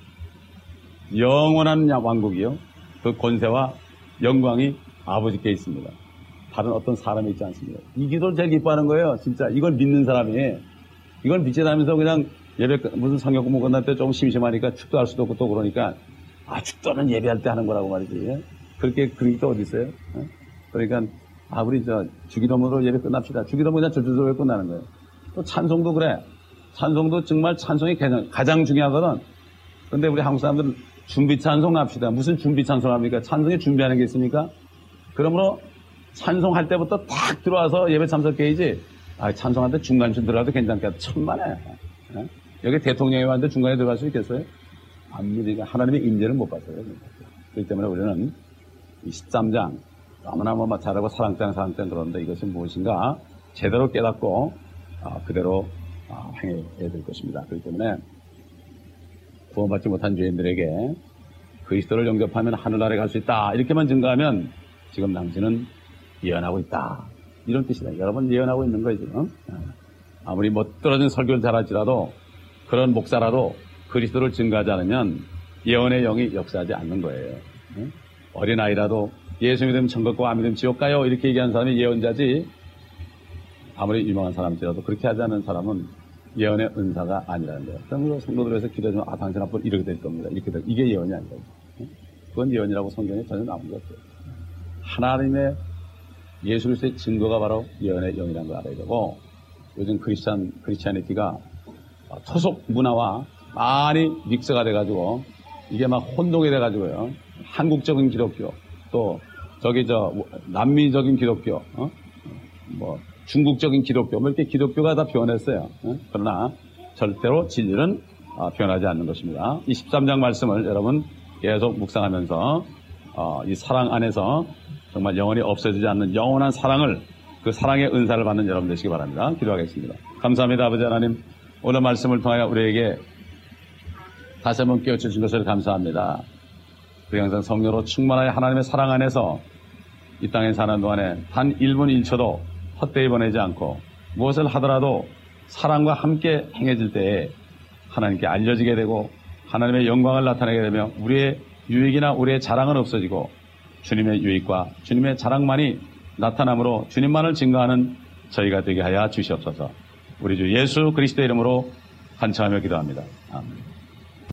영원한 왕국이요. 그 권세와 영광이 아버지께 있습니다. 다른 어떤 사람이 있지 않습니다. 이 기도를 제일 기뻐하는 거예요. 진짜 이걸 믿는 사람이 이걸 믿지 않으면서 그냥 예배 무슨 성경 공부 끝날 때 조금 심심하니까 축도할 수도 없고 또 그러니까 아 축도는 예배할 때 하는 거라고 말이지. 그렇게 그런 게 또 어디 있어요? 어? 그러니까 아 우리 저 주기도문으로 예배 끝납시다. 주기도문 그냥 절절절 끝나는 거예요. 또 찬송도 그래. 찬송도 정말 찬송이 가장, 가장 중요하거든. 근데 우리 한국 사람들은 준비 찬송 합시다. 무슨 준비 찬송 합니까? 찬송에 준비하는 게 있습니까? 그러므로 찬송할 때부터 탁 들어와서 예배 참석해야지. 아, 찬송할 때 중간쯤 들어가도 괜찮겠다. 천만에. 예? 여기 대통령이 왔는데 중간에 들어갈 수 있겠어요? 아무리 하나님의 임재를 못 봤어요. 그렇기 때문에 우리는 이 십삼 장 너무나 뭐 잘하고 사랑장 사랑장 그러는데 이것이 무엇인가 제대로 깨닫고 아, 그대로 아, 행해야 될 것입니다. 그렇기 때문에 구원받지 못한 죄인들에게 그리스도를 영접하면 하늘나라에 갈 수 있다. 이렇게만 증거하면 지금 당신은 예언하고 있다. 이런 뜻이다. 여러분 예언하고 있는 거예요 지금. 아무리 멋들어진 설교를 잘할지라도 그런 목사라도 그리스도를 증거하지 않으면 예언의 영이 역사하지 않는 거예요. 어린아이라도 예수 믿으면 천국 가고 안 믿으면 지옥 가요 이렇게 얘기하는 사람이 예언자지, 아무리 유명한 사람들이라도 그렇게 하지 않는 사람은 예언의 은사가 아니라는 거예요. 그러므로 성도들에서 기도하면 아 당신 앞으로 이렇게 될 겁니다. 이렇게 될 이게 예언이 아니거든요. 그건 예언이라고 성경에 전혀 나온 게 없어요. 하나님의 예수 그리스도의 증거가 바로 예언의 영이라는 걸 알아야 되고, 요즘 크리스찬 크리스찬리티가 토속 문화와 많이 믹스가 돼가지고 이게 막 혼동이 돼가지고요. 한국적인 기독교, 또 저기 저 남미적인 기독교, 어? 뭐 중국적인 기독교, 뭐 이렇게 기독교가 다 변했어요. 어? 그러나 절대로 진리는 어, 변하지 않는 것입니다. 이 십삼 장 말씀을 여러분 계속 묵상하면서 어, 이 사랑 안에서 정말 영원히 없어지지 않는 영원한 사랑을, 그 사랑의 은사를 받는 여러분 되시기 바랍니다. 기도하겠습니다. 감사합니다. 아버지 하나님, 오늘 말씀을 통하여 우리에게 다시 한번 깨우쳐주신 것을 감사합니다. 우리 항상 성령으로 충만하여 하나님의 사랑 안에서 이 땅에 사는 동안에 단 일 분 일 초도 헛되이 보내지 않고 무엇을 하더라도 사랑과 함께 행해질 때에 하나님께 알려지게 되고 하나님의 영광을 나타내게 되며 우리의 유익이나 우리의 자랑은 없어지고 주님의 유익과 주님의 자랑만이 나타남으로 주님만을 증거하는 저희가 되게 하여 주시옵소서. 우리 주 예수 그리스도의 이름으로 간청하며 기도합니다. 아멘.